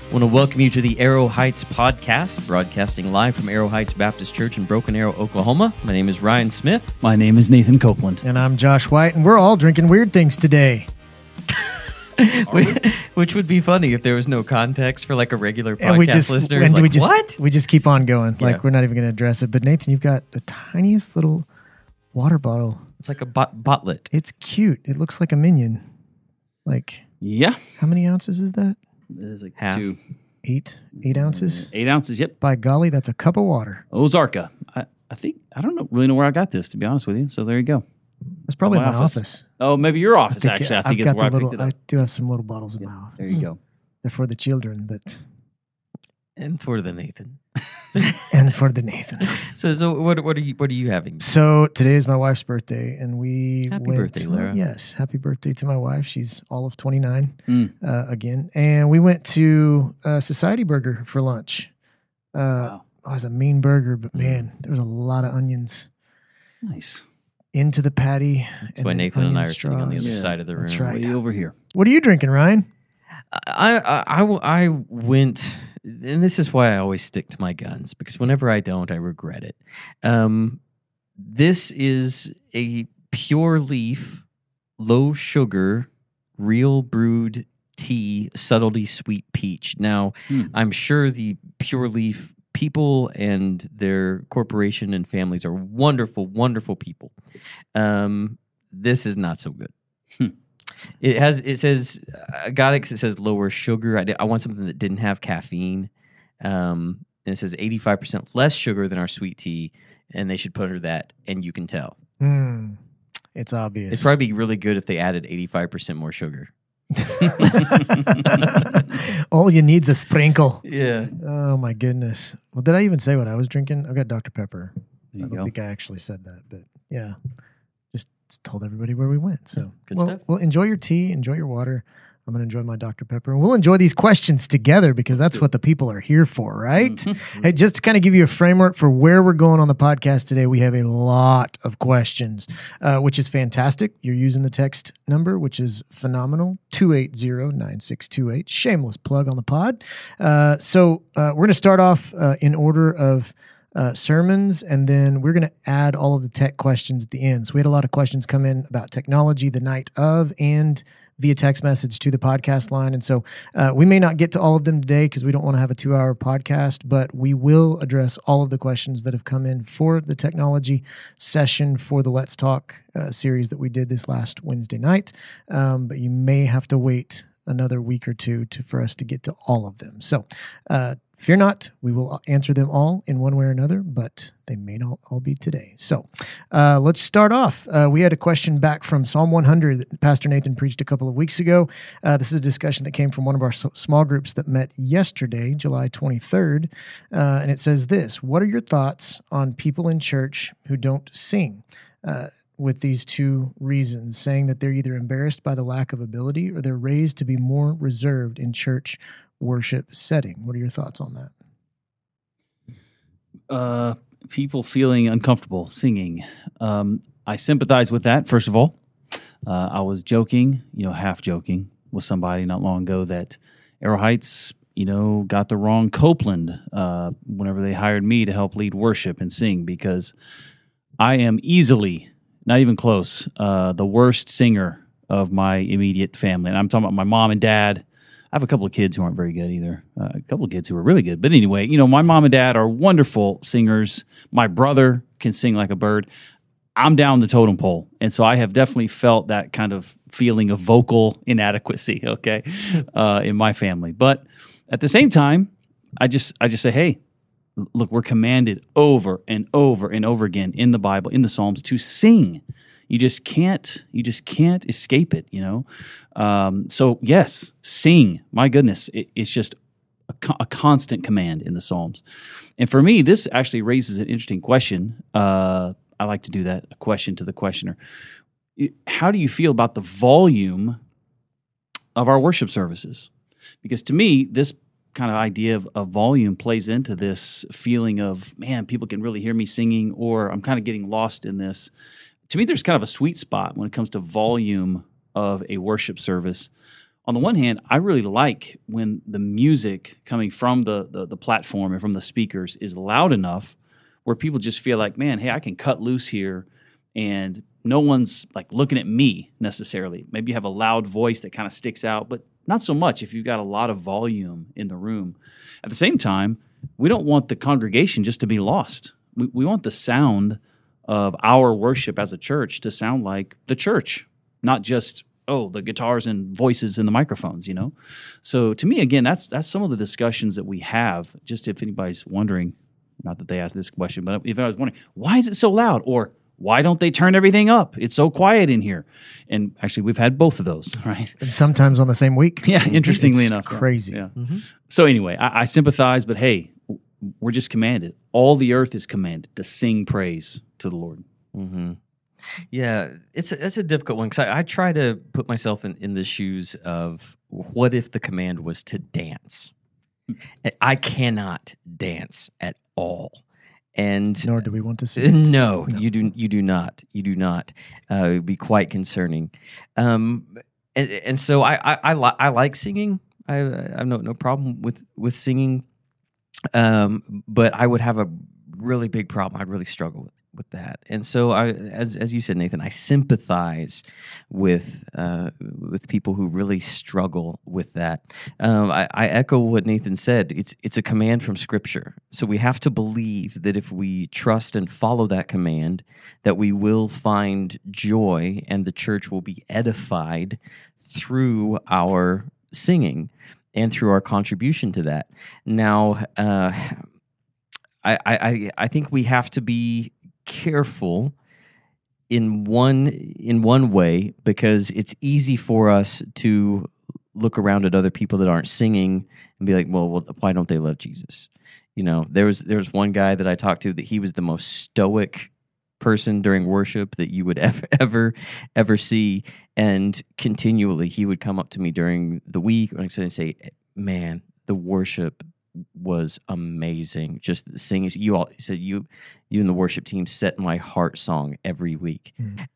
I want to welcome you to the Arrow Heights podcast, broadcasting live from Arrow Heights Baptist Church in Broken Arrow, Oklahoma. My name is Ryan Smith. My name is Nathan Copeland. And I'm Josh White, and we're all drinking weird things today. Which would be funny if there was no context for like a regular podcast listener. What? We just keep on going. Yeah. Like we're not even going to address it. But Nathan, you've got the tiniest little water bottle. It's like a botlet. It's cute. It looks like a Minion. Like, Yeah. how many ounces is that? It is like Half. 8 ounces? 8 ounces, yep. By golly, that's a cup of water. Ozarka. I don't really know where I got this, to be honest with you. So there you go. That's probably My my office. office. Oh, maybe your office, actually. I think I've is got where I the picked it up. I do have some little bottles in my office. There you go. They're for the children, but And for the Nathan. and for the Nathan. So what are you having? So today is my wife's birthday, and we Happy went, birthday, Lara. Yes, happy birthday to my wife. She's all of 29 Mm. again, and we went to Society Burger for lunch. Wow. It was a mean burger, but man, there was a lot of onions Nice. into the patty. That's why Nathan and I are sitting on the other straws. side of the room. That's right. Way over here. What are you drinking, Ryan? I went, and this is why I always stick to my guns, because whenever I don't, I regret it. This is a pure leaf, low sugar, real brewed tea, subtlety sweet peach. Now, I'm sure the Pure Leaf people and their corporation and families are wonderful, wonderful people. This is not so good. It says Goddix. It says lower sugar. I want something that didn't have caffeine. And it says 85% less sugar than our sweet tea, and they should put her that, and you can tell. It's obvious. It'd probably be really good if they added 85% more sugar. All you need's a sprinkle. Yeah. Oh my goodness. Well, did I even say what I was drinking? I got Dr. Pepper. There I you don't go. think I actually said that, but yeah, just told everybody where we went. So Good stuff. Well, enjoy your tea, enjoy your water. I'm going to enjoy my Dr. Pepper, and we'll enjoy these questions together because that's what the people are here for, right? Hey, just to kind of give you a framework for where we're going on the podcast today, we have a lot of questions, which is fantastic. You're using the text number, which is phenomenal, 280-9628. Shameless plug on the pod. So we're going to start off in order of sermons, and then we're going to add all of the tech questions at the end. So we had a lot of questions come in about technology the night of and via text message to the podcast line. And so we may not get to all of them today because we don't want to have a 2-hour podcast, but we will address all of the questions that have come in for the technology session for the Let's Talk series that we did this last Wednesday night. But you may have to wait another week or two for us to get to all of them. So fear not, we will answer them all in one way or another, but they may not all be today. So let's start off. We had a question back from Psalm 100 that Pastor Nathan preached a couple of weeks ago. This is a discussion that came from one of our small groups that met yesterday, July 23rd. And it says this: what are your thoughts on people in church who don't sing? With these two reasons, saying that they're either embarrassed by the lack of ability or they're raised to be more reserved in church worship setting. What are your thoughts on that? People feeling uncomfortable singing. I sympathize with that, first of all. I was joking, half joking with somebody not long ago that Arrow Heights, got the wrong Copeland whenever they hired me to help lead worship and sing, because I am easily, not even close, the worst singer of my immediate family. And I'm talking about my mom and dad. I have a couple of kids who aren't very good either. A couple of kids who are really good. But anyway, my mom and dad are wonderful singers. My brother can sing like a bird. I'm down the totem pole. And so I have definitely felt that kind of feeling of vocal inadequacy, okay, in my family. But at the same time, I just say, hey, look, we're commanded over and over and over again in the Bible, in the Psalms, to sing. You just can't escape it, So yes, sing. My goodness, it's just a constant command in the Psalms. And for me, this actually raises an interesting question. I like to do that, a question to the questioner. How do you feel about the volume of our worship services? Because to me, this kind of idea of volume plays into this feeling of, man, people can really hear me singing, or I'm kind of getting lost in this. To me, there's kind of a sweet spot when it comes to volume of a worship service. on the one hand, I really like when the music coming from the platform and from the speakers is loud enough where people just feel like, man, hey, I can cut loose here, and no one's like looking at me necessarily. Maybe you have a loud voice that kind of sticks out, but not so much if you've got a lot of volume in the room. At the same time, we don't want the congregation just to be lost. We want the sound of our worship as a church to sound like the church, not just, the guitars and voices and the microphones, you know? So to me, again, that's some of the discussions that we have, just if anybody's wondering, not that they asked this question, but if I was wondering, why is it so loud? Or why don't they turn everything up? It's so quiet in here. And actually, we've had both of those, right? And sometimes on the same week. Yeah, interestingly enough. Crazy. Yeah. So anyway, I sympathize, but hey, we're just commanded. All the earth is commanded to sing praise to the Lord. Yeah, it's a difficult one because I try to put myself in the shoes of what if the command was to dance. I cannot dance at all. And nor do we want to see it. No, you do not. You do not. It would be quite concerning. And so I like singing. I have no problem with singing. But I would have a really big problem. I'd really struggle with that. And so as you said, Nathan, I sympathize with people who really struggle with that. I echo what Nathan said. It's a command from Scripture. So we have to believe that if we trust and follow that command, that we will find joy and the church will be edified through our singing and through our contribution to that. Now, I think we have to be careful in one way, because it's easy for us to look around at other people that aren't singing and be like, well, why don't they love Jesus? You know, there was one guy that I talked to that he was the most stoic person during worship that you would ever see, and continually he would come up to me during the week and say, man, the worship was amazing. Just the singing. He said you and the worship team set my heart song every week.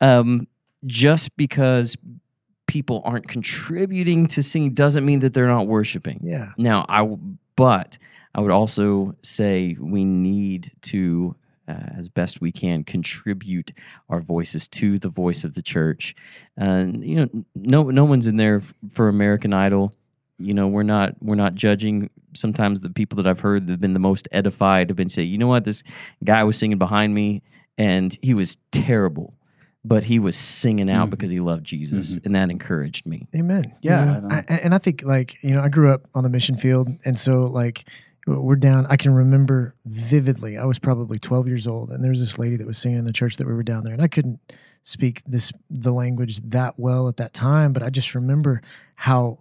Just because people aren't contributing to singing doesn't mean that they're not worshiping. Yeah. Now, but I would also say we need to, as best we can, contribute our voices to the voice of the church. And no one's in there for American Idol. You know, we're not judging. Sometimes the people that I've heard that have been the most edified have been saying, you know what, this guy was singing behind me and he was terrible, but he was singing out because he loved Jesus, and that encouraged me. Amen. Yeah. And I think, I grew up on the mission field, and so we're down. I can remember vividly. I was probably 12 years old, and there was this lady that was singing in the church that we were down there, and I couldn't speak the language that well at that time, but I just remember how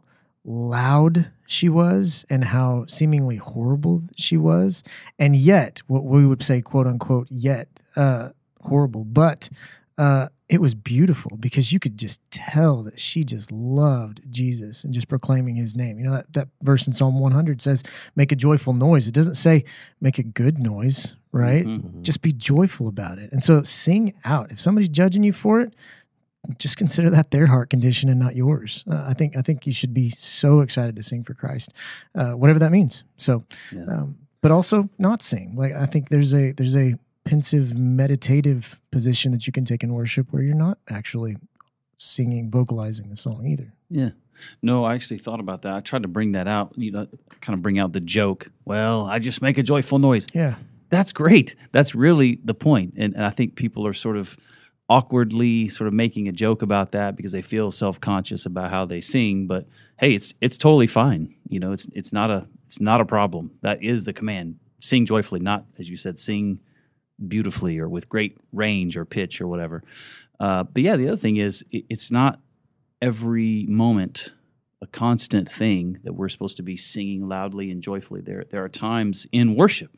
loud she was and how seemingly horrible she was, and yet what we would say, quote unquote, yet horrible, but it was beautiful because you could just tell that she just loved Jesus and just proclaiming his name. You know, that verse in Psalm 100 says, make a joyful noise. It doesn't say make a good noise, right? Just be joyful about it. And so sing out. If somebody's judging you for it, just consider that their heart condition and not yours. I think you should be so excited to sing for Christ, whatever that means. So, but also not sing. I think there's a pensive, meditative position that you can take in worship where you're not actually singing, vocalizing the song either. Yeah. No, I actually thought about that. I tried to bring that out, kind of bring out the joke. Well, I just make a joyful noise. Yeah. That's great. That's really the point. And I think people are sort of awkwardly sort of making a joke about that because they feel self-conscious about how they sing. But hey, it's totally fine. It's not a problem. That is the command. Sing joyfully, not, as you said, sing beautifully or with great range or pitch or whatever. But yeah, the other thing is it's not every moment a constant thing that we're supposed to be singing loudly and joyfully. There are times in worship,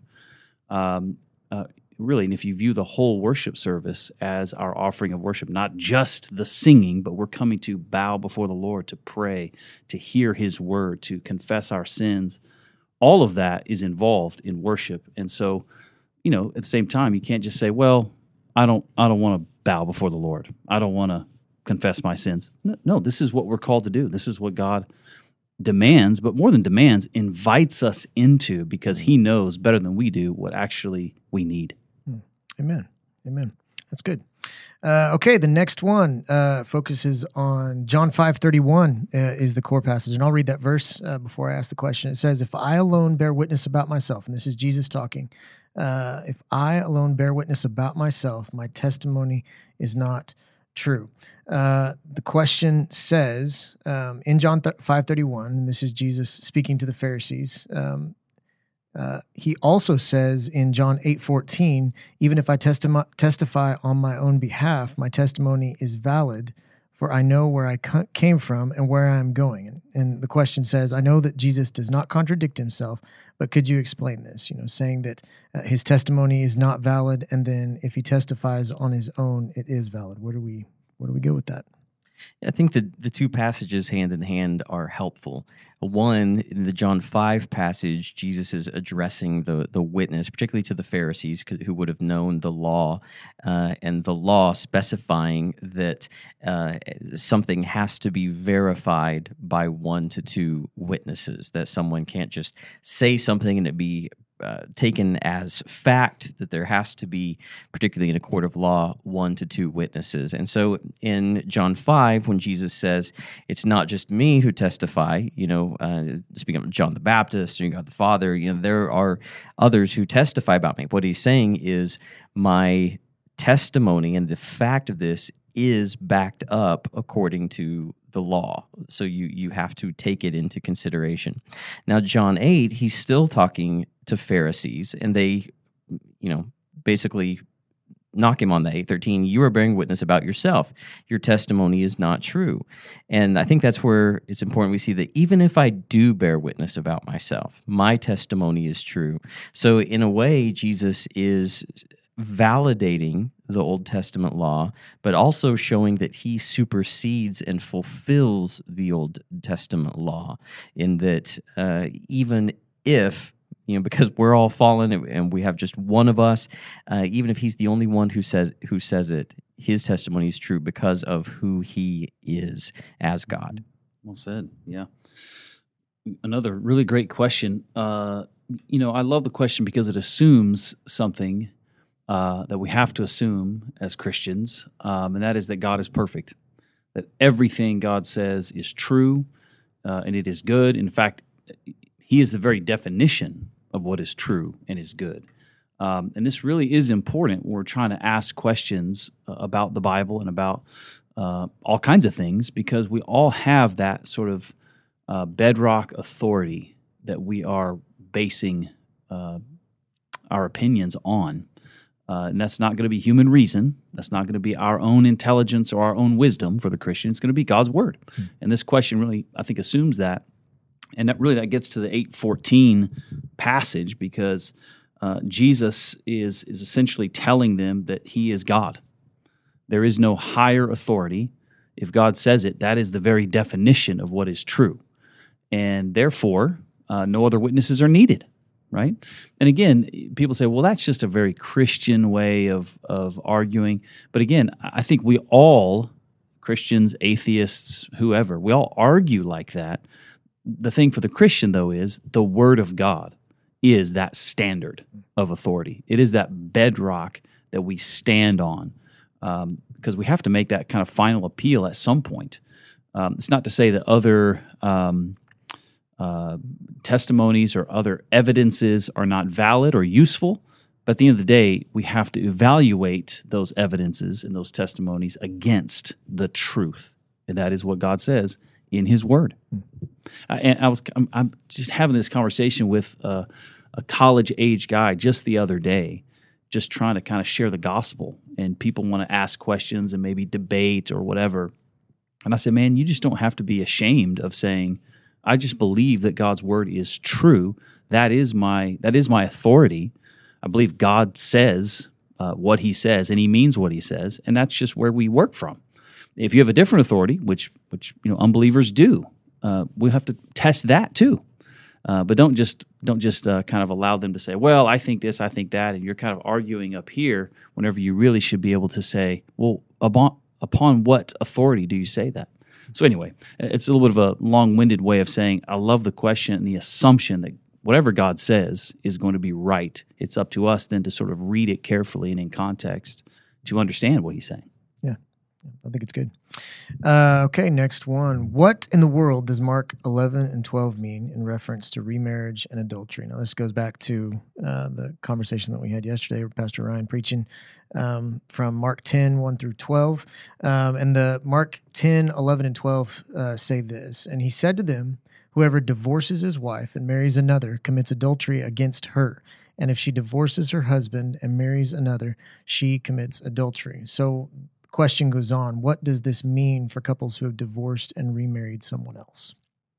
really, and if you view the whole worship service as our offering of worship, not just the singing, but we're coming to bow before the Lord, to pray, to hear his word, to confess our sins, all of that is involved in worship. And so, at the same time, you can't just say, well, I don't want to bow before the Lord. I don't want to confess my sins. No, this is what we're called to do. This is what God demands, but more than demands, invites us into, because he knows better than we do what actually we need. Amen. That's good. Okay, the next one focuses on John 5:31 is the core passage, and I'll read that verse before I ask the question. It says, "If I alone bear witness about myself," and this is Jesus talking, "if I alone bear witness about myself, my testimony is not true." The question says in John 5:31, and this is Jesus speaking to the Pharisees. He also says in John 8:14, "Even if I testify on my own behalf, my testimony is valid, for I know where I came from and where I am going." And the question says, I know that Jesus does not contradict himself, but could you explain this? Saying that his testimony is not valid, and then if he testifies on his own, it is valid. Where do we go with that? I think the two passages hand in hand are helpful. One, in the John 5 passage, Jesus is addressing the witness, particularly to the Pharisees who would have known the law, and the law specifying that something has to be verified by 1 to 2 witnesses, that someone can't just say something and it be taken as fact, that there has to be, particularly in a court of law, 1 to 2 witnesses. And so in John 5, when Jesus says, it's not just me who testify, speaking of John the Baptist or God the Father, there are others who testify about me. What he's saying is my testimony and the fact of this is backed up according to the law. So you have to take it into consideration. Now, John 8, he's still talking to Pharisees, and they, basically knock him on the 8:13. You are bearing witness about yourself. Your testimony is not true. And I think that's where it's important we see that even if I do bear witness about myself, my testimony is true. So in a way, Jesus is validating the Old Testament law, but also showing that he supersedes and fulfills the Old Testament law, in that even if, because we're all fallen and we have just one of us, even if he's the only one who says it, his testimony is true because of who he is as God. Well said. Yeah. Another really great question. I love the question because it assumes something that we have to assume as Christians, and that is that God is perfect, that everything God says is true, and it is good. In fact, he is the very definition of what is true and is good. And this really is important when we're trying to ask questions about the Bible and about all kinds of things, because we all have that sort of bedrock authority that we are basing our opinions on. And that's not going to be human reason. That's not going to be our own intelligence or our own wisdom for the Christian. It's going to be God's word. And this question really, I think, assumes that. And that gets to the 8:14 passage, because Jesus is essentially telling them that he is God. There is no higher authority. If God says it, that is the very definition of what is true. And therefore, no other witnesses are needed. Right? And again, people say, well, that's just a very Christian way of arguing. But again, I think we all, Christians, atheists, whoever, we all argue like that. The thing for the Christian, though, is the Word of God is that standard of authority. It is that bedrock that we stand on, because we have to make that kind of final appeal at some point. It's not to say that other testimonies or other evidences are not valid or useful, but at the end of the day, we have to evaluate those evidences and those testimonies against the truth, and that is what God says in His Word. And I'm just having this conversation with a college-age guy just the other day, just trying to kind of share the gospel, and people want to ask questions and maybe debate or whatever. And I said, man, you just don't have to be ashamed of saying, I just believe that God's word is true. That is my authority. I believe God says what He says, and He means what He says, and that's just where we work from. If you have a different authority, which unbelievers do, we have to test that too. But don't just kind of allow them to say, well, I think this, I think that, and you're kind of arguing up here whenever you really should be able to say, well, upon what authority do you say that? So anyway, it's a little bit of a long-winded way of saying I love the question and the assumption that whatever God says is going to be right. It's up to us then to sort of read it carefully and in context to understand what he's saying. Yeah, I think it's good. Okay, next one. What in the world does Mark 11 and 12 mean in reference to remarriage and adultery? Now, this goes back to the conversation that we had yesterday with Pastor Ryan preaching from Mark 10, 1 through 12. And the Mark 10, 11, and 12 say this. And he said to them, whoever divorces his wife and marries another commits adultery against her. And if she divorces her husband and marries another, she commits adultery. So the question goes on, what does this mean for couples who have divorced and remarried someone else?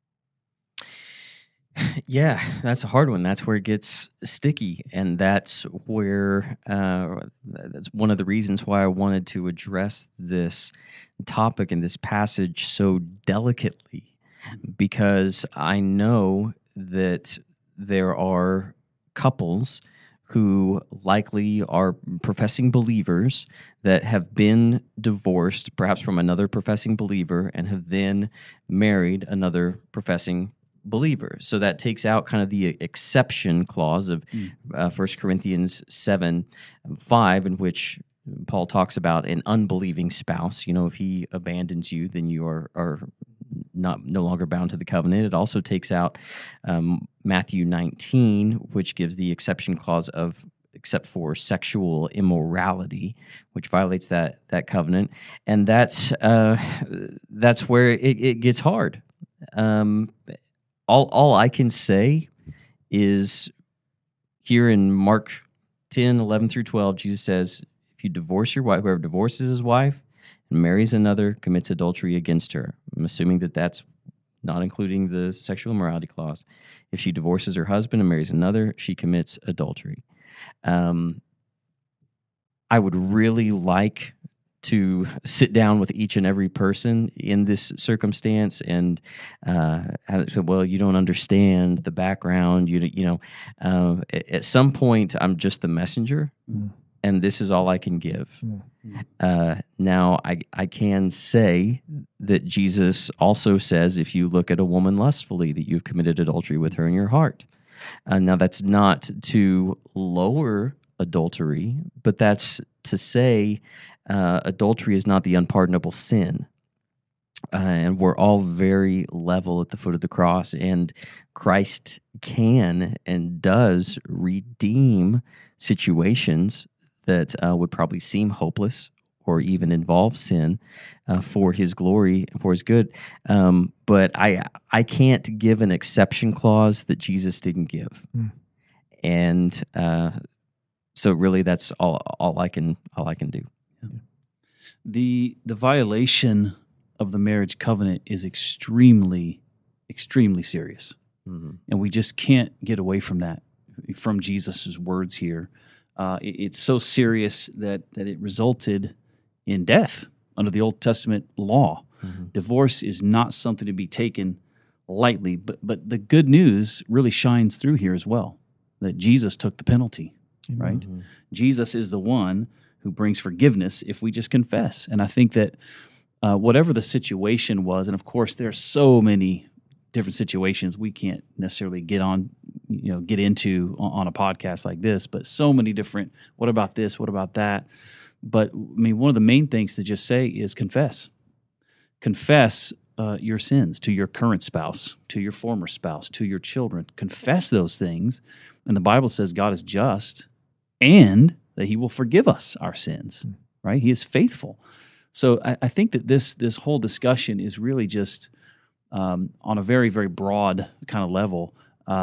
Yeah, that's a hard one. That's where it gets sticky, and that's where that's one of the reasons why I wanted to address this topic and this passage so delicately, because I know that there are couples who likely are professing believers that have been divorced, perhaps from another professing believer, and have then married another professing believer. So that takes out kind of the exception clause of 1 Corinthians 7:5, in which Paul talks about an unbelieving spouse. If he abandons you, then you are no longer bound to the covenant. It also takes out Matthew 19, which gives the exception clause of except for sexual immorality, which violates that covenant, and that's where it gets hard. All I can say is here in Mark 10, 11 through 12, Jesus says, if you divorce your wife, whoever divorces his wife and marries another commits adultery against her. I'm assuming that that's not including the sexual immorality clause. If she divorces her husband and marries another, she commits adultery. I would really like to sit down with each and every person in this circumstance and well, you don't understand the background. At some point, I'm just the messenger, and this is all I can give. Now, I can say that Jesus also says, if you look at a woman lustfully, that you've committed adultery with her in your heart. Now, that's not to lower adultery, but that's to say adultery is not the unpardonable sin. And we're all very level at the foot of the cross, and Christ can and does redeem situations that would probably seem hopeless or even involve sin for his glory and for his good. But I can't give an exception clause that Jesus didn't give. And so really that's all I can do. The violation of the marriage covenant is extremely, extremely serious. And we just can't get away from that, from Jesus' words here. It's so serious that it resulted in death under the Old Testament law. Divorce is not something to be taken lightly, but the good news really shines through here as well, that Jesus took the penalty, right? Jesus is the one who brings forgiveness if we just confess. And I think that whatever the situation was, and of course there are so many different situations we can't necessarily get into on a podcast like this, but so many different, what about this, what about that? But I mean, one of the main things to just say is confess. Confess your sins to your current spouse, to your former spouse, to your children. Confess those things. And the Bible says God is just and that he will forgive us our sins, right? He is faithful. So I think that this whole discussion is really just on a very, very broad kind of level,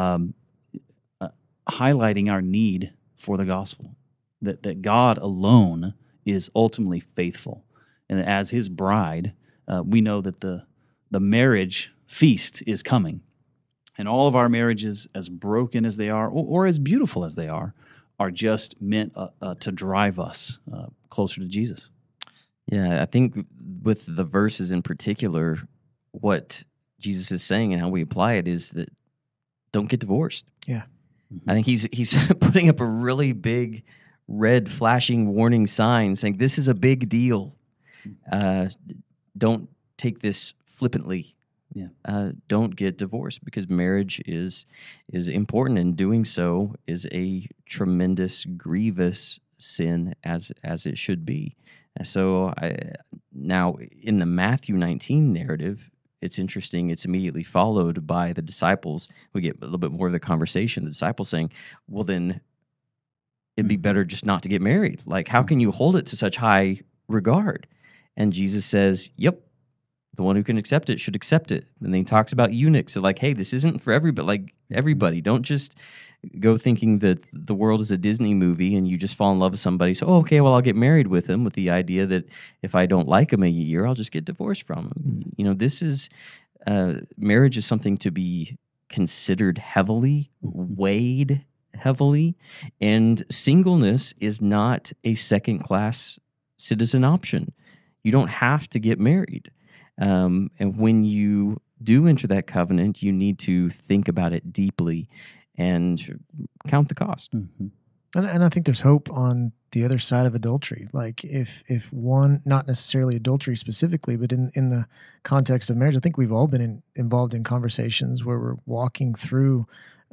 highlighting our need for the gospel, that God alone is ultimately faithful. And that as his bride, we know that the marriage feast is coming. And all of our marriages, as broken as they are, or as beautiful as they are just meant to drive us closer to Jesus. Yeah, I think with the verses in particular, what Jesus is saying and how we apply it is that don't get divorced. Yeah. I think he's putting up a really big red flashing warning sign saying this is a big deal. Don't take this flippantly. Yeah. Don't get divorced, because marriage is important, and doing so is a tremendous, grievous sin, as it should be. And so now in the Matthew 19 narrative, it's interesting. It's immediately followed by the disciples. We get a little bit more of the conversation. The disciples saying, "Well, then it'd be better just not to get married. Like, how can you hold it to such high regard?" And Jesus says, "Yep, the one who can accept it should accept it." And then he talks about eunuchs. So like, hey, this isn't for everybody. Like, everybody, don't just go thinking that the world is a Disney movie and you just fall in love with somebody. So, okay, well, I'll get married with him, with the idea that if I don't like him a year, I'll just get divorced from him. You know, this is marriage is something to be considered heavily, weighed heavily, and singleness is not a second-class citizen option. You don't have to get married. And when you do enter that covenant, you need to think about it deeply and count the cost. Mm-hmm. And I think there's hope on the other side of adultery. Like if one, not necessarily adultery specifically, but in the context of marriage, I think we've all been involved in conversations where we're walking through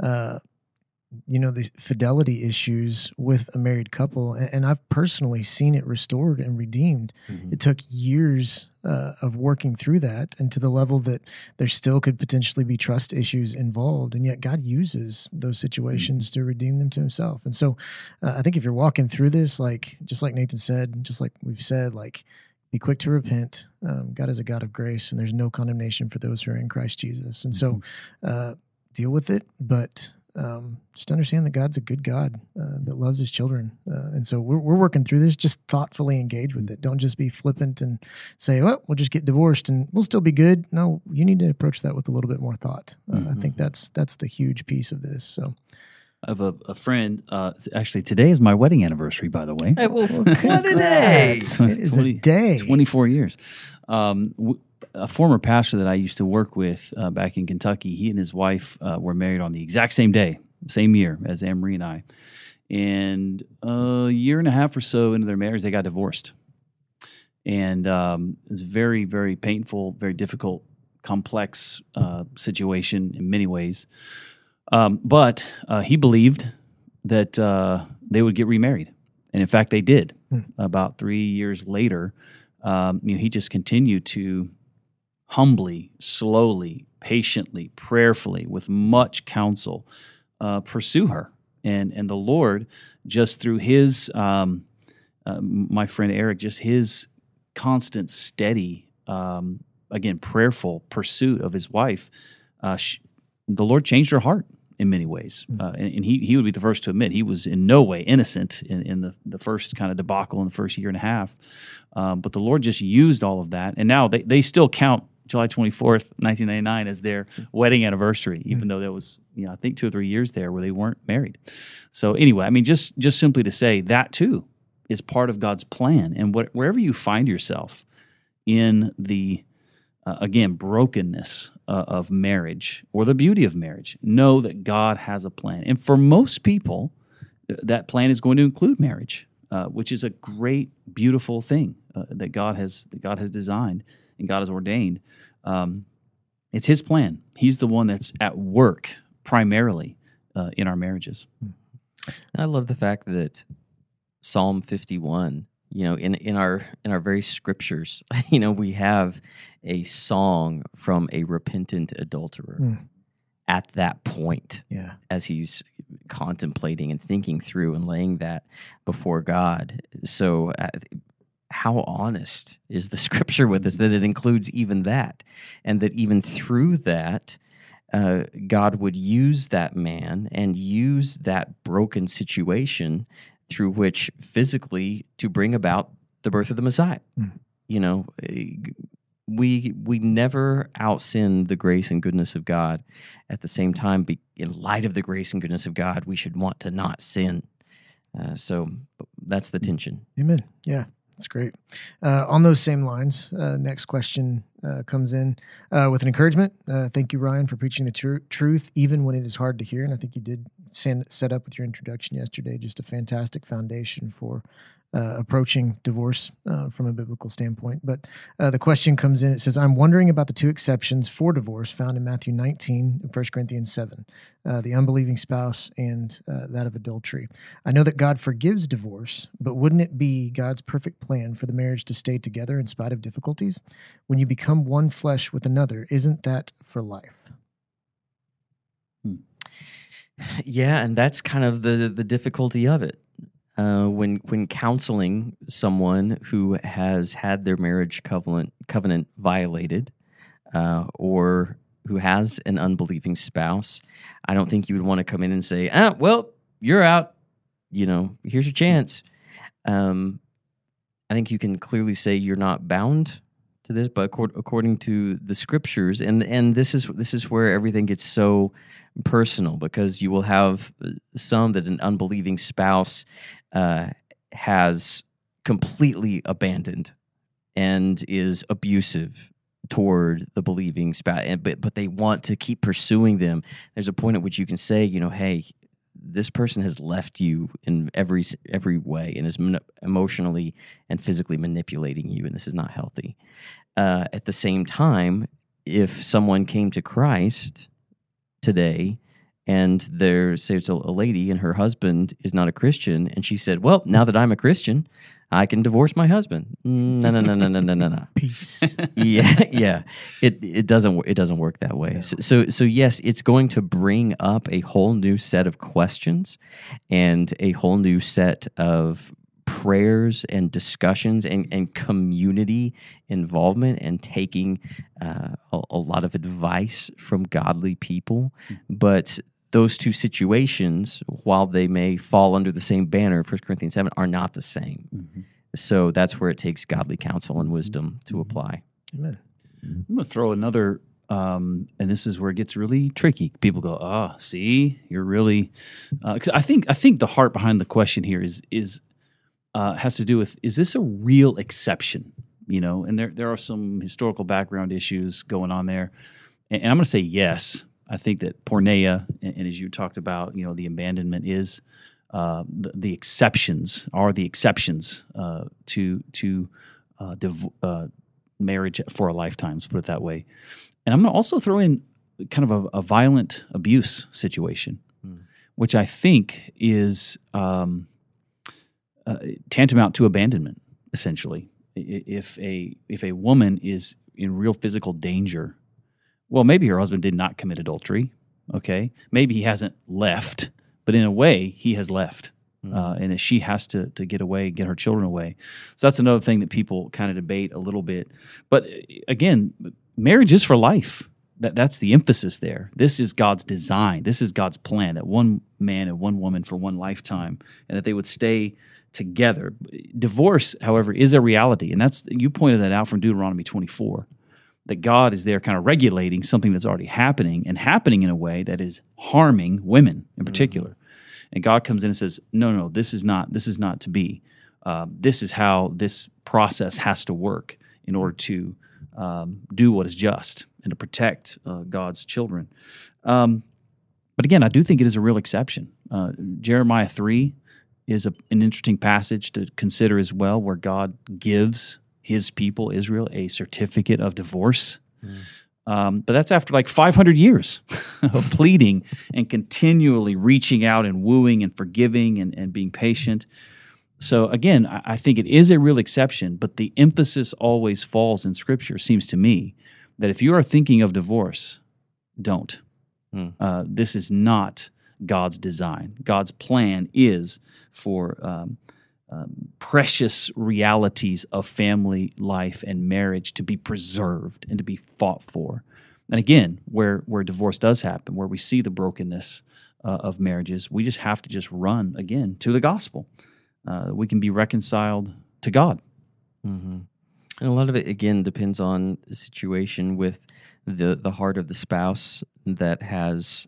the fidelity issues with a married couple. And I've personally seen it restored and redeemed. Mm-hmm. It took years of working through that, and to the level that there still could potentially be trust issues involved. And yet God uses those situations to redeem them to himself. And so I think if you're walking through this, like, just like Nathan said, just like we've said, like, be quick to repent. God is a God of grace, and there's no condemnation for those who are in Christ Jesus. And so deal with it, but just understand that God's a good God that loves his children. And so we're working through this. Just thoughtfully engage with it. Don't just be flippant and say, well, we'll just get divorced and we'll still be good. No, you need to approach that with a little bit more thought. I think that's the huge piece of this. So I have a friend. Actually, today is my wedding anniversary, by the way. Hey, well, what a day. It is a day. 24 years. A former pastor that I used to work with back in Kentucky, he and his wife were married on the exact same day, same year as Anne-Marie and I. And a year and a half or so into their marriage, they got divorced. And it was a very, very painful, very difficult, complex situation in many ways. But he believed that they would get remarried. And in fact, they did. About 3 years later, he just continued to humbly, slowly, patiently, prayerfully, with much counsel, pursue her. And the Lord, just through his, my friend Eric, just his constant, steady, again, prayerful pursuit of his wife, the Lord changed her heart in many ways. And he would be the first to admit he was in no way innocent in the first kind of debacle in the first year and a half. But the Lord just used all of that. And now they still count July 24th, 1999 as their wedding anniversary, even though there was, I think 2 or 3 years there where they weren't married. So anyway, I mean, just simply to say that too is part of God's plan. And wherever you find yourself in the, again, brokenness of marriage or the beauty of marriage, know that God has a plan. And for most people, that plan is going to include marriage, which is a great, beautiful thing that God has designed and God has ordained. It's his plan. He's the one that's at work primarily in our marriages. I love the fact that Psalm 51, in our very scriptures, we have a song from a repentant adulterer at that point, as he's contemplating and thinking through and laying that before God. So how honest is the scripture with us that it includes even that, and that even through that, God would use that man and use that broken situation through which physically to bring about the birth of the Messiah. We never out-sin the grace and goodness of God. At the same time, in light of the grace and goodness of God, we should want to not sin. So that's the tension. Amen. Yeah. That's great. On those same lines, next question comes in with an encouragement. Thank you, Ryan, for preaching the truth, even when it is hard to hear. And I think you did set up with your introduction yesterday just a fantastic foundation for approaching divorce from a biblical standpoint. But the question comes in. It says, I'm wondering about the two exceptions for divorce found in Matthew 19 and 1 Corinthians 7, the unbelieving spouse and that of adultery. I know that God forgives divorce, but wouldn't it be God's perfect plan for the marriage to stay together in spite of difficulties? When you become one flesh with another, isn't that for life? Yeah, and that's kind of the difficulty of it. When counseling someone who has had their marriage covenant violated, or who has an unbelieving spouse, I don't think you would want to come in and say, well, you're out. Here's your chance. I think you can clearly say you're not bound to this, but according to the scriptures, and this is where everything gets so personal, because you will have some that an unbelieving spouse has completely abandoned and is abusive toward the believing spouse, but they want to keep pursuing them. There's a point at which you can say, hey, this person has left you in every way and is emotionally and physically manipulating you, and this is not healthy. At the same time, if someone came to Christ today, and say it's a lady and her husband is not a Christian, and she said, well, now that I'm a Christian, I can divorce my husband. No. Peace. Yeah. It doesn't work that way. No. So yes, it's going to bring up a whole new set of questions and a whole new set of prayers and discussions and community involvement and taking a lot of advice from godly people. But those two situations, while they may fall under the same banner, 1 Corinthians 7, are not the same. Mm-hmm. So that's where it takes godly counsel and wisdom to apply. Amen. I'm going to throw another, and this is where it gets really tricky. People go, see, you're really, because I think the heart behind the question here is has to do with, is this a real exception? And there are some historical background issues going on there. And I'm going to say yes. I think that porneia, and as you talked about, the abandonment is the exceptions to marriage for a lifetime. Let's put it that way. And I'm going to also throw in kind of a violent abuse situation, which I think is tantamount to abandonment. Essentially, if a woman is in real physical danger. Well, maybe her husband did not commit adultery, okay? Maybe he hasn't left, but in a way, he has left, and that she has to get away, get her children away. So that's another thing that people kind of debate a little bit. But again, marriage is for life. That's the emphasis there. This is God's design. This is God's plan, that one man and one woman for one lifetime, and that they would stay together. Divorce, however, is a reality, and you pointed that out from Deuteronomy 24. That God is there kind of regulating something that's already happening and happening in a way that is harming women in particular. Mm-hmm. And God comes in and says, no, this is not to be. This is how this process has to work in order to do what is just and to protect God's children. But again, I do think it is a real exception. Jeremiah 3 is an interesting passage to consider as well, where God gives his people, Israel, a certificate of divorce. But that's after like 500 years of pleading and continually reaching out and wooing and forgiving and being patient. So again, I think it is a real exception, but the emphasis always falls in Scripture, seems to me, that if you are thinking of divorce, don't. This is not God's design. God's plan is for precious realities of family life and marriage to be preserved and to be fought for. And again, where divorce does happen, where we see the brokenness of marriages, we just have to just run again to the gospel. We can be reconciled to God. Mm-hmm. And a lot of it, again, depends on the situation with the heart of the spouse that has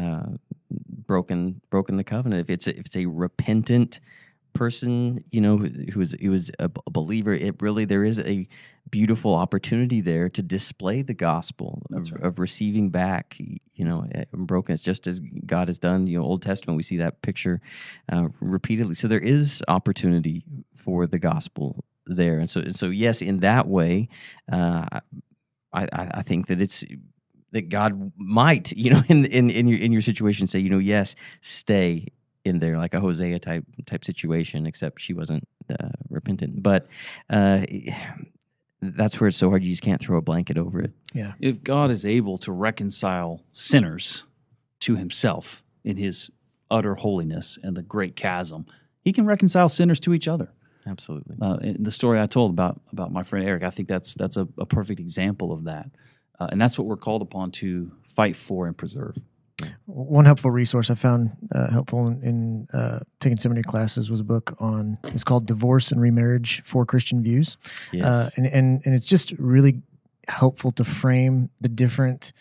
broken the covenant. If it's a repentant person, who is a believer, there is a beautiful opportunity there to display the gospel of receiving back, brokenness, just as God has done. Old Testament, we see that picture repeatedly. So there is opportunity for the gospel there. And so yes, in that way, I think that it's that God might, in your situation say, yes, stay in there, like a Hosea type situation, except she wasn't repentant. But that's where it's so hard. You just can't throw a blanket over it. Yeah. If God is able to reconcile sinners to himself in his utter holiness and the great chasm, he can reconcile sinners to each other. Absolutely. In the story I told about my friend Eric, I think that's a perfect example of that. And that's what we're called upon to fight for and preserve. One helpful resource I found helpful in taking seminary classes was a book it's called Divorce and Remarriage: 4 Christian Views. Yes. And it's just really helpful to frame the different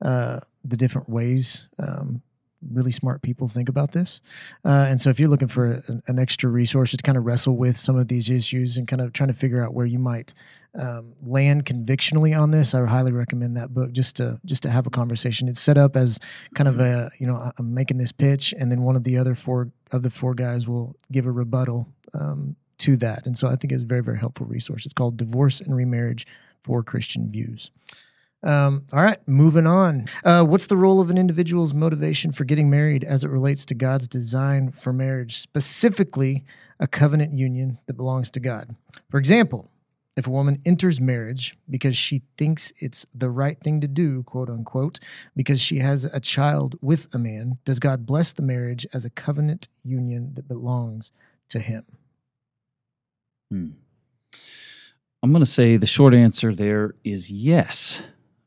ways really smart people think about this. And so if you're looking for an extra resource to kind of wrestle with some of these issues and kind of trying to figure out where you might land convictionally on this, I would highly recommend that book just to have a conversation. It's set up as kind of I'm making this pitch, and then one of the other four guys will give a rebuttal to that. And so I think it's a very, very helpful resource. It's called Divorce and Remarriage: 4 Christian Views. All right, moving on. What's the role of an individual's motivation for getting married as it relates to God's design for marriage, specifically a covenant union that belongs to God? For example, if a woman enters marriage because she thinks it's the right thing to do, quote unquote, because she has a child with a man, does God bless the marriage as a covenant union that belongs to him? I'm going to say the short answer there is yes.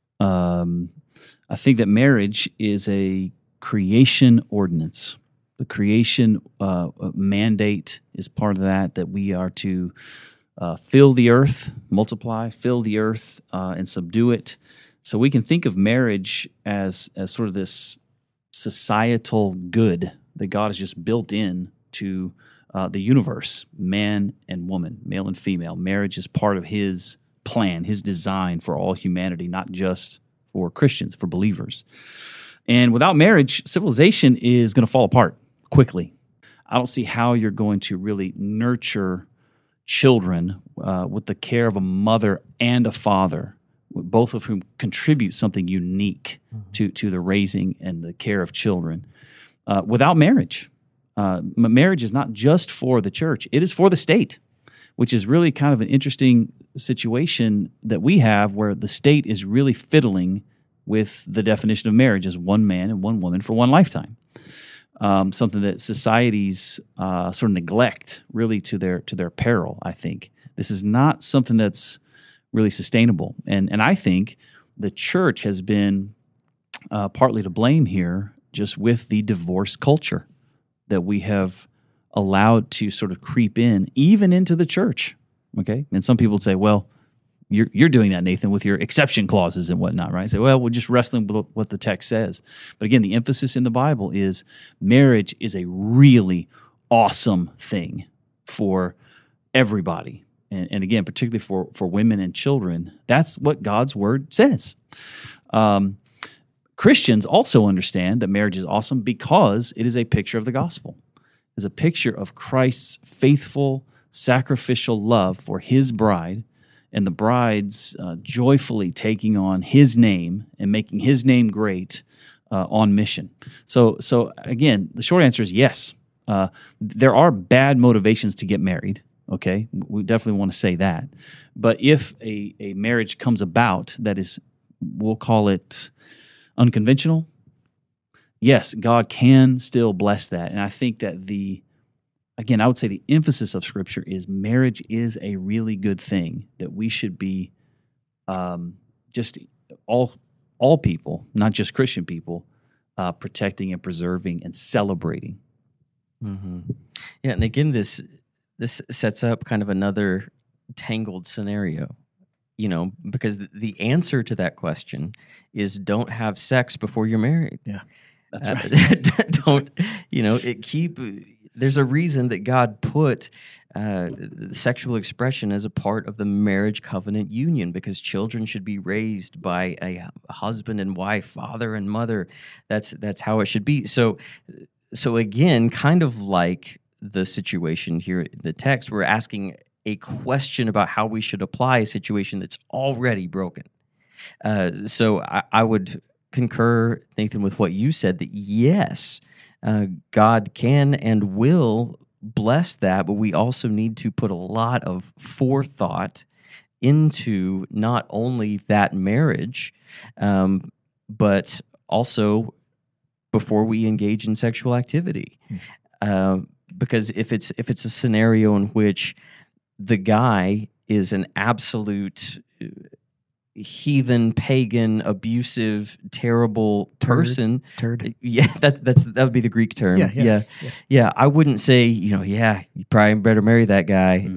I think that marriage is a creation ordinance. The creation mandate is part of that we are to fill the earth, multiply, fill the earth, and subdue it. So we can think of marriage as sort of this societal good that God has just built in to the universe, man and woman, male and female. Marriage is part of his plan, his design for all humanity, not just for Christians, for believers. And without marriage, civilization is going to fall apart quickly. I don't see how you're going to really nurture children with the care of a mother and a father, both of whom contribute something unique to the raising and the care of children, without marriage. Marriage is not just for the church, it is for the state, which is really kind of an interesting situation that we have where the state is really fiddling with the definition of marriage as one man and one woman for one lifetime. Something that societies sort of neglect really to their peril, I think. This is not something that's really sustainable. And I think the church has been partly to blame here just with the divorce culture that we have allowed to sort of creep in, even into the church. Okay, and some people would say, "Well, you're doing that, Nathan, with your exception clauses and whatnot, right?" Say, "Well, we're just wrestling with what the text says." But again, the emphasis in the Bible is marriage is a really awesome thing for everybody, and again, particularly for women and children. That's what God's word says. Christians also understand that marriage is awesome because it is a picture of the gospel. It's a picture of Christ's faithful, sacrificial love for his bride, and the bride's joyfully taking on his name and making his name great on mission. So again, the short answer is yes. There are bad motivations to get married, okay? We definitely want to say that. But if a marriage comes about that is, we'll call it unconventional, yes, God can still bless that. And I think that I would say the emphasis of Scripture is marriage is a really good thing that we should be just all people, not just Christian people, protecting and preserving and celebrating. Mm-hmm. Yeah, and again, this sets up kind of another tangled scenario, because the answer to that question is don't have sex before you're married. Yeah, that's right. Don't, there's a reason that God put sexual expression as a part of the marriage covenant union, because children should be raised by a husband and wife, father and mother. That's how it should be. So again, kind of like the situation here in the text. We're asking a question about how we should apply a situation that's already broken. So I would concur, Nathan, with what you said, that yes, God can and will bless that, but we also need to put a lot of forethought into not only that marriage, but also before we engage in sexual activity. Because if it's a scenario in which the guy is an absolute heathen, pagan, abusive, terrible person. Turd. Yeah, that would be the Greek term. Yeah. I wouldn't say, you probably better marry that guy.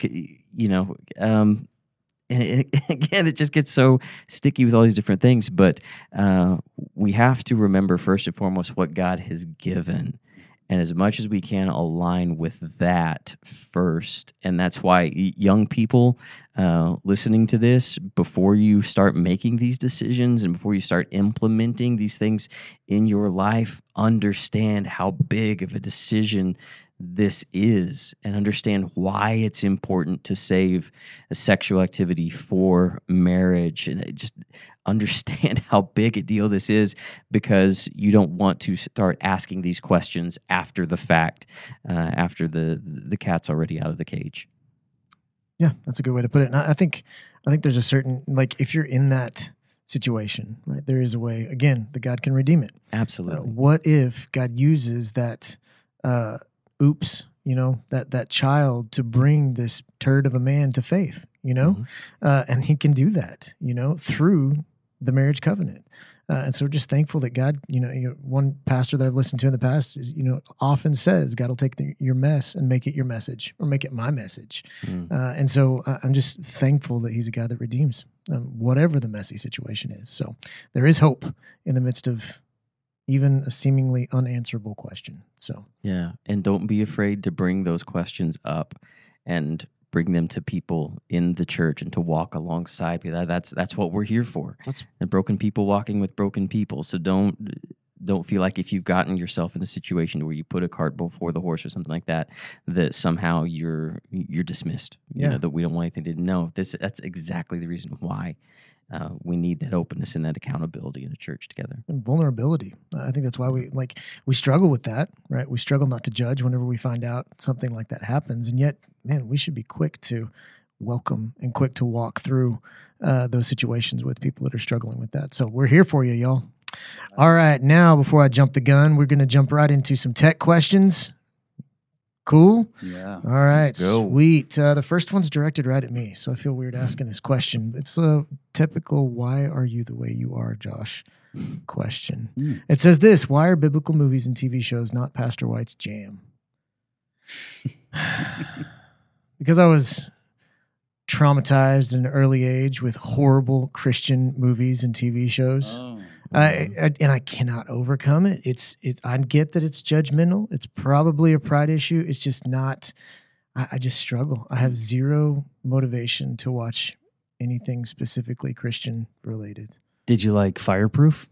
And again, it just gets so sticky with all these different things. But we have to remember first and foremost what God has given. And as much as we can align with that first. And that's why young people listening to this, before you start making these decisions and before you start implementing these things in your life, understand how big of a decision this is and understand why it's important to save a sexual activity for marriage, and just understand how big a deal this is, because you don't want to start asking these questions after the fact, after the cat's already out of the cage. Yeah, that's a good way to put it. And I think there's a certain, like, if you're in that situation, right, there is a way, again, that God can redeem it. Absolutely. What if God uses that that child to bring this turd of a man to faith, and he can do that, through the marriage covenant. And so we're just thankful that God, one pastor that I've listened to in the past is, often says, God will take your mess and make it your message, or make it my message. And so I'm just thankful that he's a God that redeems whatever the messy situation is. So there is hope in the midst of even a seemingly unanswerable question. So yeah, and don't be afraid to bring those questions up and bring them to people in the church and to walk alongside people. That's what we're here for. And broken people walking with broken people. So don't feel like if you've gotten yourself in a situation where you put a cart before the horse or something like that, that somehow you're dismissed. That we don't want anything to know. That's exactly the reason why we need that openness and that accountability in a church together. And vulnerability. I think that's why we struggle with that, right? We struggle not to judge whenever we find out something like that happens. And yet, man, we should be quick to welcome and quick to walk through those situations with people that are struggling with that. So we're here for you, y'all. All right. Now, before I jump the gun, we're going to jump right into some tech questions. Cool? Yeah. All right. Let's go. Sweet. The first one's directed right at me, so I feel weird asking this question. It's a typical "why are you the way you are, Josh?" question. It says this: why are biblical movies and TV shows not Pastor White's jam? Because I was traumatized at an early age with horrible Christian movies and TV shows. And I cannot overcome it. I get that it's judgmental. It's probably a pride issue. It's just not. I just struggle. I have zero motivation to watch anything specifically Christian related. Did you like Fireproof?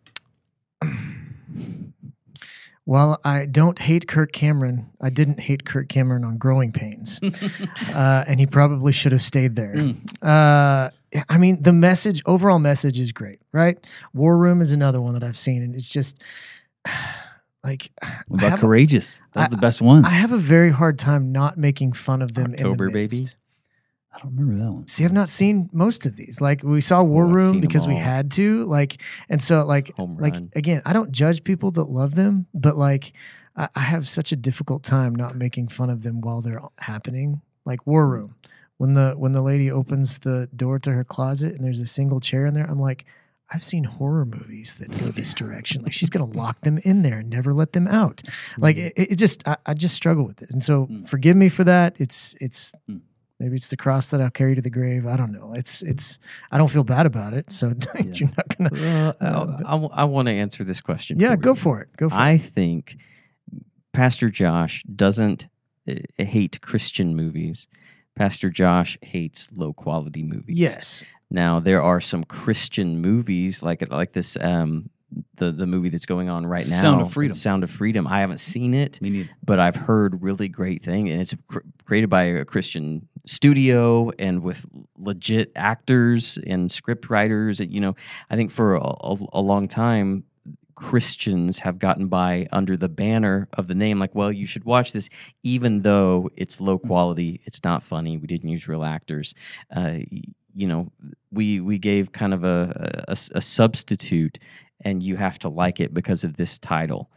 While I don't hate Kirk Cameron, I didn't hate Kirk Cameron on Growing Pains. And he probably should have stayed there. I mean, the overall message is great, right? War Room is another one that I've seen, and it's just like... What about Courageous? That's the best one. I have a very hard time not making fun of them October in the midst. Baby? I don't remember that one. See, I've not seen most of these. Like, we saw War Room because we had to. And so again, I don't judge people that love them, but I have such a difficult time not making fun of them while they're happening. Like War Room, when the lady opens the door to her closet and there's a single chair in there, I'm like, I've seen horror movies that go this direction. Like, she's gonna lock them in there and never let them out. Like, I just struggle with it. And so forgive me for that. It's maybe it's the cross that I'll carry to the grave. I don't know. I don't feel bad about it. So you're not gonna. I want to answer this question. Yeah, go for it. I think Pastor Josh doesn't hate Christian movies. Pastor Josh hates low quality movies. Yes. Now there are some Christian movies like this the movie that's going on right now, Sound of Freedom. Sound of Freedom. I haven't seen it, Me neither. but I've heard really great things, and it's created by a Christian studio and with legit actors and script writers. You know, I think for a long time, Christians have gotten by under the banner of the name, like, well, you should watch this, even though it's low quality, it's not funny, we didn't use real actors. You know, we gave kind of a substitute, and you have to like it because of this title.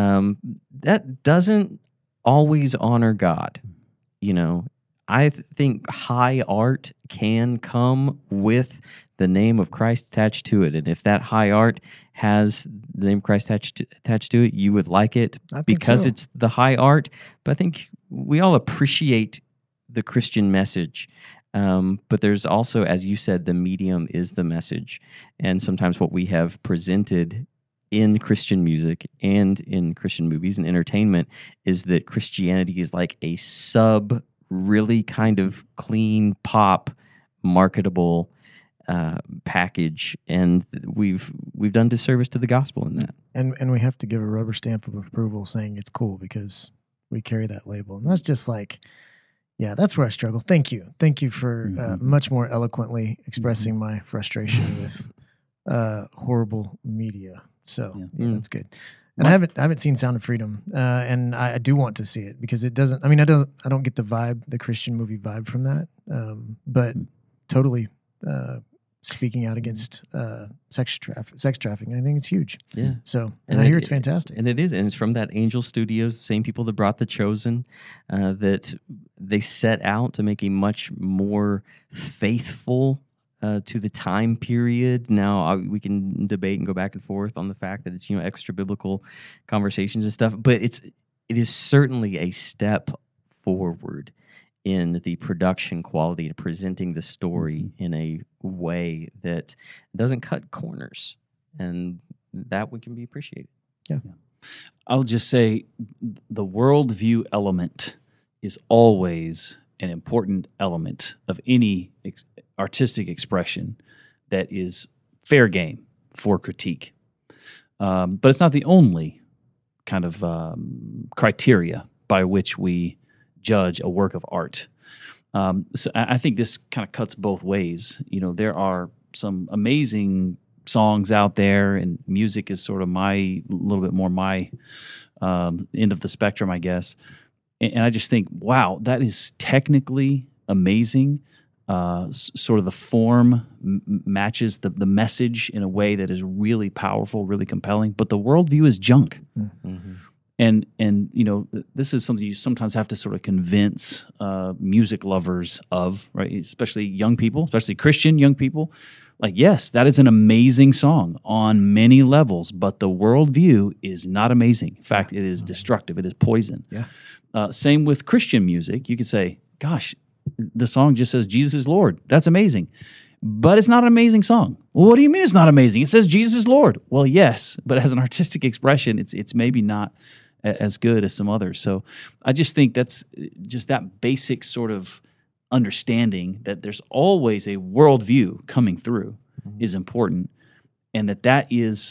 That doesn't always honor God. You know, I think high art can come with the name of Christ attached to it. And if that high art has the name of Christ attached to it, you would like it because it's the high art. But I think we all appreciate the Christian message. But there's also, as you said, the medium is the message. And sometimes what we have presented in Christian music and in Christian movies and entertainment is that Christianity is like a really kind of clean pop, marketable package, and we've done disservice to the gospel in that. And we have to give a rubber stamp of approval saying it's cool because we carry that label. And that's just like, yeah, that's where I struggle. Thank you for much more eloquently expressing my frustration with horrible media. So that's good. And I haven't seen Sound of Freedom, and I do want to see it because it doesn't. I mean, I don't get the vibe, the Christian movie vibe from that. But totally speaking out against sex trafficking, I think it's huge. Yeah. So, and I hear it's fantastic, and it is, and it's from that Angel Studios, the same people that brought The Chosen, that they set out to make a much more faithful. To the time period. Now we can debate and go back and forth on the fact that it's extra biblical conversations and stuff, but it is certainly a step forward in the production quality and presenting the story in a way that doesn't cut corners, and that can be appreciated. Yeah. I'll just say the worldview element is always an important element of any artistic expression that is fair game for critique. But it's not the only kind of criteria by which we judge a work of art. So I think this kind of cuts both ways. There are some amazing songs out there, and music is sort of a little bit more my end of the spectrum, I guess. And I just think, wow, that is technically amazing. Sort of the form matches the message in a way that is really powerful, really compelling. But the worldview is junk. Mm-hmm. And this is something you sometimes have to sort of convince music lovers of, right? Especially young people, especially Christian young people. Like, yes, that is an amazing song on many levels, but the worldview is not amazing. In fact, it is destructive. It is poison. Yeah. Same with Christian music. You could say, gosh, the song just says Jesus is Lord. That's amazing. But it's not an amazing song. Well, what do you mean it's not amazing? It says Jesus is Lord. Well, yes, but as an artistic expression, it's maybe not as good as some others. So I just think that's just that basic sort of understanding that there's always a worldview coming through is important, and that is,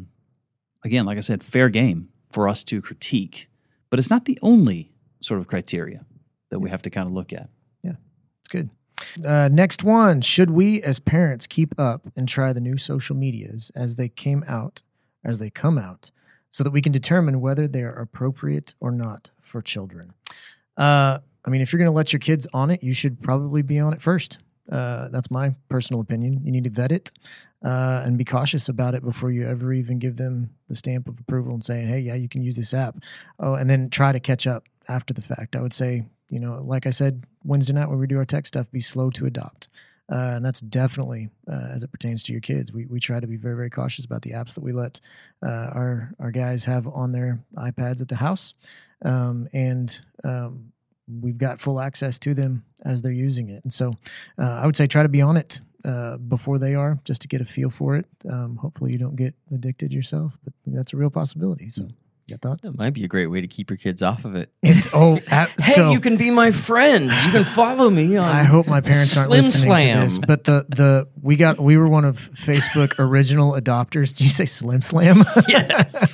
again, like I said, fair game for us to critique. But it's not the only sort of criteria that we have to kind of look at. Yeah, it's good. Next one, should we as parents keep up and try the new social medias as they come out, so that we can determine whether they are appropriate or not for children? I mean, if you're going to let your kids on it, you should probably be on it first. That's my personal opinion. You need to vet it and be cautious about it before you ever even give them the stamp of approval and saying, hey, yeah, you can use this app. Oh, and then try to catch up after the fact. I would say, like I said, Wednesday night when we do our tech stuff, be slow to adopt. And that's definitely as it pertains to your kids. We try to be very, very cautious about the apps that we let our guys have on their iPads at the house. We've got full access to them as they're using it. And so I would say try to be on it before they are, just to get a feel for it. Hopefully you don't get addicted yourself, but that's a real possibility. So you got thoughts? That might be a great way to keep your kids off of it. Hey, you can be my friend. You can follow me on I hope my parents aren't listening to this. But we were one of Facebook original adopters. Did you say Slim Slam? Yes.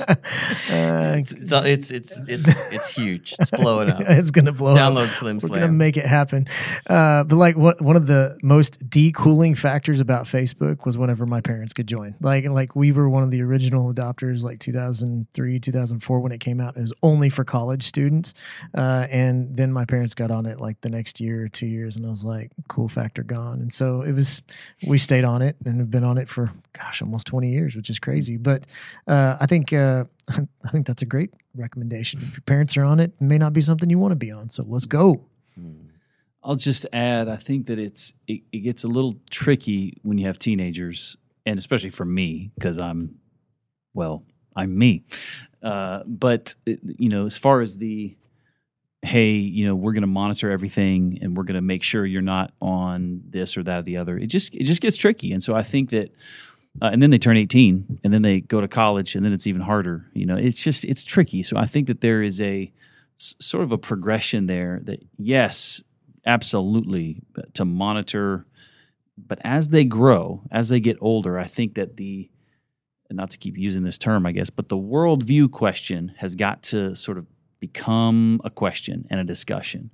It's huge. It's blowing up. It's gonna blow Download up. Slim We're Slam. gonna make it happen. But like one of the most decooling factors about Facebook was whenever my parents could join. Like we were one of the original adopters, like 2003, 2004 when it came out. It was only for college students, and then my parents got on it like the next year or 2 years, and I was like, cool factor gone. And so we stayed on it and have been on it for almost 20 years, which is crazy. But I think that's a great recommendation. If your parents are on it, it may not be something you want to be on. So let's go. I'll just add, I think that it gets a little tricky when you have teenagers, and especially for me, because I'm me. But as far as hey, we're going to monitor everything, and we're going to make sure you're not on this or that or the other. It just gets tricky, and so I think that, and then they turn 18, and then they go to college, and then it's even harder. It's tricky. So I think that there is a sort of a progression there. That yes, absolutely, to monitor, but as they grow, as they get older, I think that and not to keep using this term, I guess, but the worldview question has got to sort of become a question and a discussion.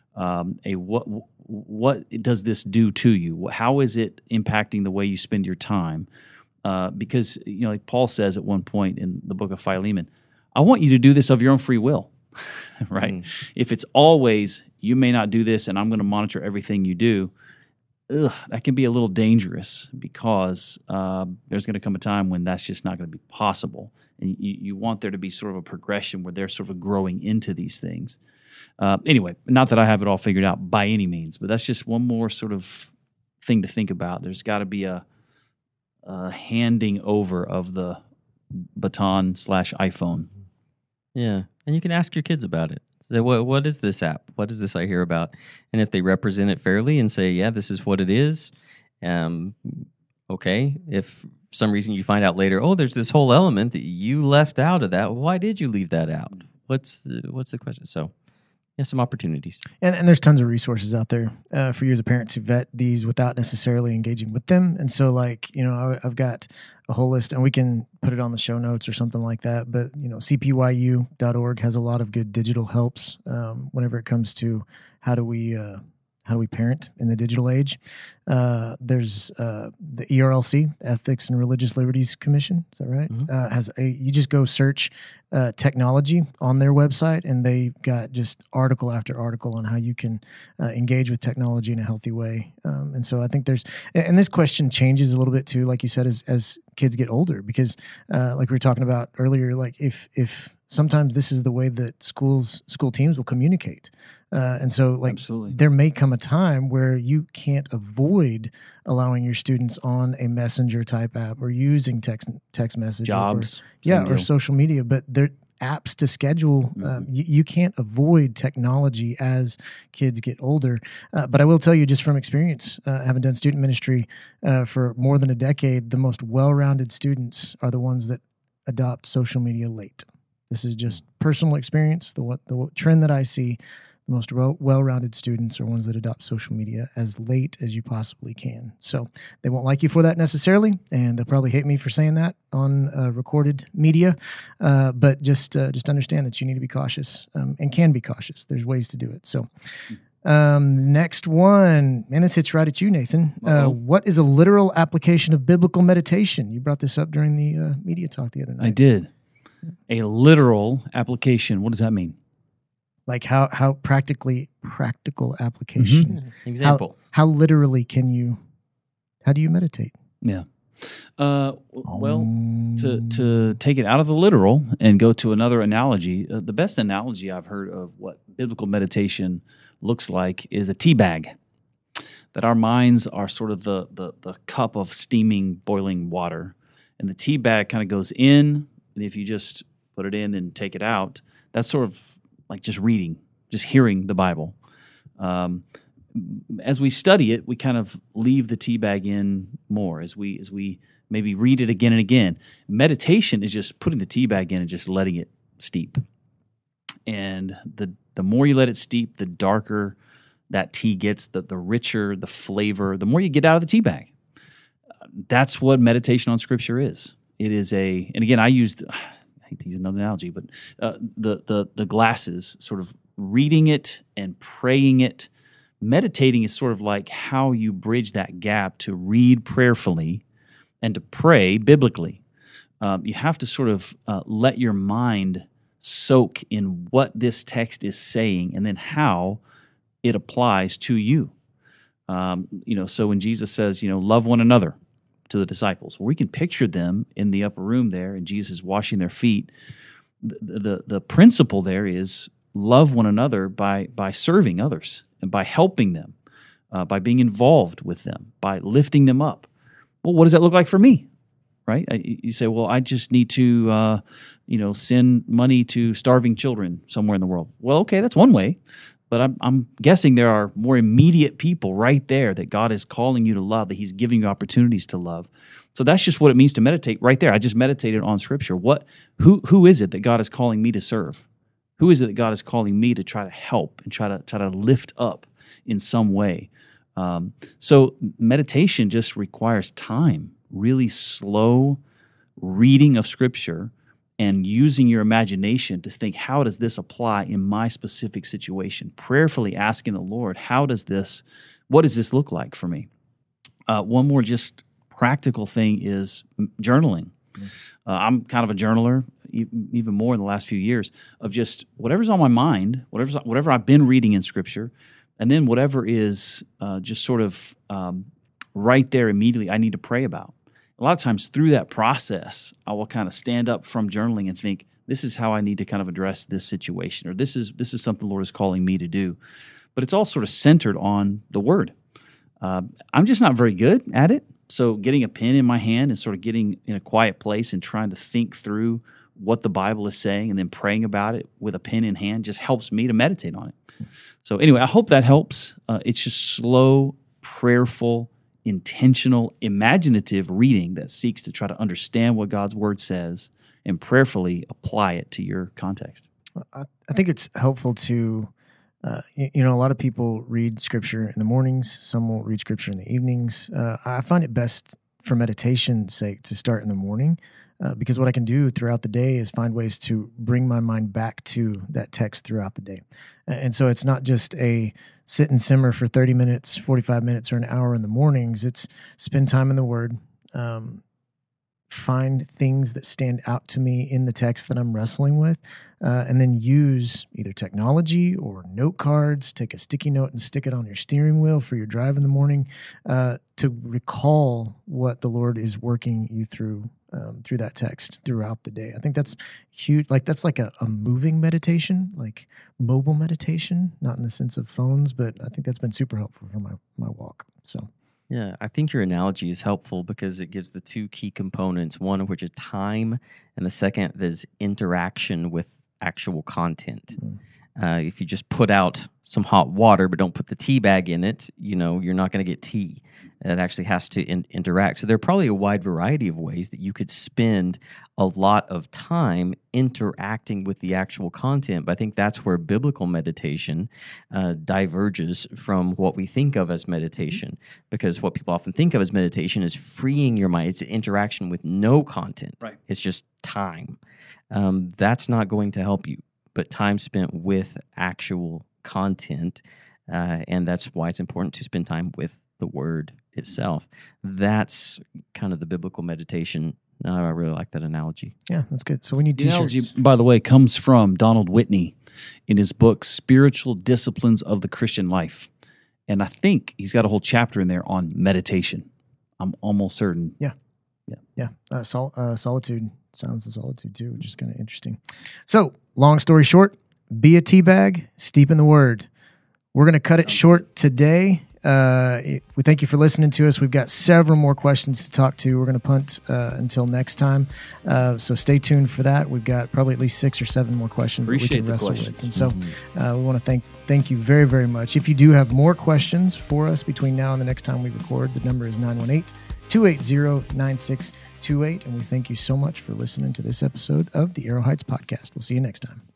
What does this do to you? How is it impacting the way you spend your time? Because like Paul says at one point in the book of Philemon, I want you to do this of your own free will, right? If it's always you may not do this, and I'm going to monitor everything you do, that can be a little dangerous, because there's going to come a time when that's just not going to be possible. And you want there to be sort of a progression where they're sort of growing into these things. Anyway, not that I have it all figured out by any means, but that's just one more sort of thing to think about. There's got to be a handing over of the baton / iPhone. Yeah, and you can ask your kids about it. Say, what is this app? What is this I hear about? And if they represent it fairly and say, yeah, this is what it is, okay. If for some reason you find out later, oh, there's this whole element that you left out of that. Why did you leave that out? What's the question? So, yeah, some opportunities. And there's tons of resources out there for you as a parent to vet these without necessarily engaging with them. And so, I've got a whole list, and we can put it on the show notes or something like that. But, cpyu.org has a lot of good digital helps whenever it comes to how do we parent in the digital age. There's the ERLC, Ethics and Religious Liberties Commission. Is that right? Mm-hmm. You just go search technology on their website, and they've got just article after article on how you can engage with technology in a healthy way. And so I think and this question changes a little bit too, like you said, as kids get older, because like we were talking about earlier, like if sometimes this is the way that school teams will communicate. And so Absolutely. There may come a time where you can't avoid allowing your students on a messenger type app or using text message jobs, or social media, but they're apps to schedule. You can't avoid technology as kids get older. But I will tell you, just from experience, having done student ministry for more than a decade, the most well-rounded students are the ones that adopt social media late. This is just personal experience. The trend that I see, the most well-rounded students are ones that adopt social media as late as you possibly can. So they won't like you for that necessarily, and they'll probably hate me for saying that on recorded media. But just understand that you need to be cautious and can be cautious. There's ways to do it. So next one, and this hits right at you, Nathan. What is a literal application of biblical meditation? You brought this up during the media talk the other night. I did. A literal application. What does that mean? Like how practical application. Mm-hmm. Example. How literally how do you meditate? Yeah. Well, to take it out of the literal and go to another analogy, the best analogy I've heard of what biblical meditation looks like is a tea bag. That our minds are sort of the cup of steaming, boiling water, and the tea bag kind of goes in, and if you just put it in and take it out, that's sort of like just reading, just hearing the Bible. As we study it, we kind of leave the tea bag in more as we maybe read it again and again. Meditation is just putting the tea bag in and just letting it steep. And the more you let it steep, the darker that tea gets, the richer the flavor, the more you get out of the tea bag. that's what meditation on Scripture is. It is and again, I hate to use another analogy, but the glasses, sort of reading it and praying it. Meditating is sort of like how you bridge that gap to read prayerfully and to pray biblically. You have to sort of let your mind soak in what this text is saying and then how it applies to you. So when Jesus says, love one another to the disciples, well, we can picture them in the upper room there and Jesus washing their feet. The principle there is love one another by serving others and by helping them, by being involved with them, by lifting them up. Well, what does that look like for me? Right? You say, well, I just need to, send money to starving children somewhere in the world. Well, okay, that's one way. But I'm guessing there are more immediate people right there that God is calling you to love, that He's giving you opportunities to love. So that's just what it means to meditate right there. I just meditated on Scripture. Who is it that God is calling me to serve? Who is it that God is calling me to try to help and try to lift up in some way? So meditation just requires time, really slow reading of Scripture, and using your imagination to think, how does this apply in my specific situation? Prayerfully asking the Lord, what does this look like for me? One more just practical thing is journaling. I'm kind of a journaler, even more in the last few years, of just whatever's on my mind, whatever I've been reading in Scripture, and then whatever is just sort of right there immediately I need to pray about. A lot of times through that process, I will kind of stand up from journaling and think, this is how I need to kind of address this situation, or this is something the Lord is calling me to do. But it's all sort of centered on the Word. I'm just not very good at it. So getting a pen in my hand and sort of getting in a quiet place and trying to think through what the Bible is saying and then praying about it with a pen in hand just helps me to meditate on it. So anyway, I hope that helps. It's just slow, prayerful, intentional, imaginative reading that seeks to try to understand what God's Word says and prayerfully apply it to your context. I think it's helpful to, a lot of people read Scripture in the mornings. Some will read Scripture in the evenings. I find it best for meditation's sake to start in the morning because what I can do throughout the day is find ways to bring my mind back to that text throughout the day. And so it's not just a sit and simmer for 30 minutes, 45 minutes, or an hour in the mornings. It's spend time in the Word, find things that stand out to me in the text that I'm wrestling with, and then use either technology or note cards, take a sticky note and stick it on your steering wheel for your drive in the morning to recall what the Lord is working you through that text throughout the day. I think that's huge. Like that's like a moving meditation, like mobile meditation, not in the sense of phones, but I think that's been super helpful for my walk. So. Yeah, I think your analogy is helpful because it gives the two key components, one of which is time, and the second is interaction with actual content. If you just put out some hot water but don't put the tea bag in it, you're not going to get tea. It actually has to interact. So there are probably a wide variety of ways that you could spend a lot of time interacting with the actual content. But I think that's where biblical meditation diverges from what we think of as meditation. Because what people often think of as meditation is freeing your mind. It's an interaction with no content. Right. It's just time. That's not going to help you. But time spent with actual content, and that's why it's important to spend time with the Word itself. That's kind of the biblical meditation. I really like that analogy. Yeah, that's good. So we need the t-shirts. Analogy, by the way, comes from Donald Whitney in his book, Spiritual Disciplines of the Christian Life. And I think he's got a whole chapter in there on meditation. I'm almost certain. Yeah. Solitude. Silence and solitude too, which is kind of interesting. So, long story short, be a teabag, steep in the Word. We're going to cut it short today. We thank you for listening to us. We've got several more questions to talk to. We're going to punt until next time. So stay tuned for that. We've got probably at least 6 or 7 more questions that we can wrestle with. And so we want to thank you very, very much. If you do have more questions for us between now and the next time we record, the number is 918-280-9628. And we thank you so much for listening to this episode of the Arrow Heights Podcast. We'll see you next time.